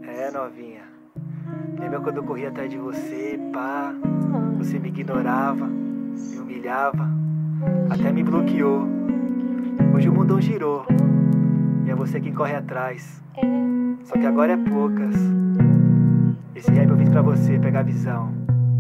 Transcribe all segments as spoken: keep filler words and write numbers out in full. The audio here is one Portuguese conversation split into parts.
É, novinha. Lembra quando eu corria atrás de você, pá? Você me ignorava, me humilhava, até me bloqueou. Hoje o mundão girou e é você quem corre atrás. Só que agora é poucas. Esse rap eu fiz pra você pegar a visão.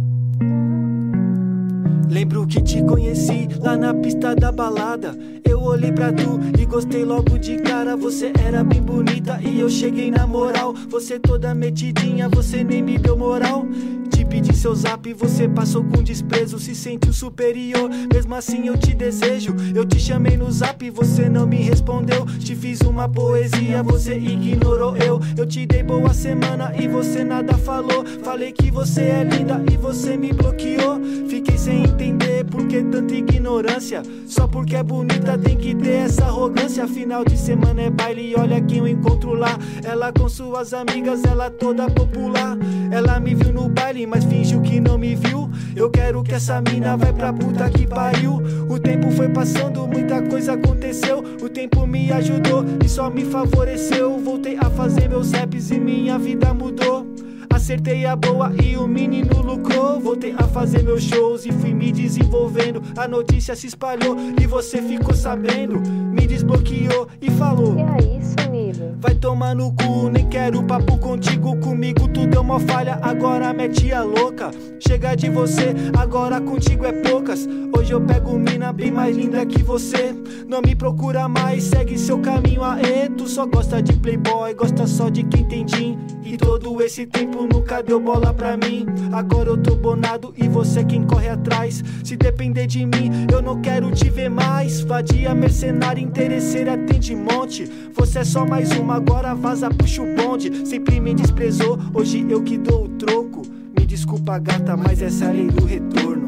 Lembro que te conheci lá na pista da balada. Eu olhei pra tu e gostei logo de cara. Você era bem bonita e eu cheguei na moral. Você toda metidinha, você nem me deu moral. Te pedi seu zap, você passou com desprezo. Se sentiu superior, mesmo assim eu te desejo. Eu te chamei no zap, você não me respondeu. Te fiz uma poesia, você ignorou eu. Eu te dei boa semana e você nada falou. Falei que você é linda e você me bloqueou. Fiquei sem entender por que tanta ignorância. Só porque é bonita tem que ter essa arrogância. Final de semana é baile e olha quem eu encontro lá. Ela com suas amigas, ela toda popular. Ela me viu no baile, mas fingiu que não me viu. Eu quero que essa mina vai pra puta que pariu. O tempo foi passando, muita coisa aconteceu. O tempo me ajudou e só me favoreceu. Voltei a fazer meus raps e minha vida mudou. Acertei a boa e o menino lucrou. Voltei a fazer meus shows e fui me desenvolvendo. A notícia se espalhou e você ficou sabendo. Me desbloqueou e falou: que é isso, amigo? Vai tomar no cu, nem quero papo contigo. Comigo tu deu uma falha, agora mete a louca. Chega de você, agora contigo é poucas. Hoje eu pego mina bem mais linda que você. Não me procura mais, segue seu caminho aê. Tu só gosta de playboy, gosta só de quem tem din. E todo esse tempo nunca deu bola pra mim. Agora eu tô bonado e você é quem corre atrás. Se depender de mim, eu não quero te ver mais. Vadia, mercenária, interesseira, tem de monte. Você é só mais uma, agora vaza, puxa o bonde. Sempre me desprezou, hoje eu que dou o troco. Me desculpa gata, mas essa é a lei do retorno.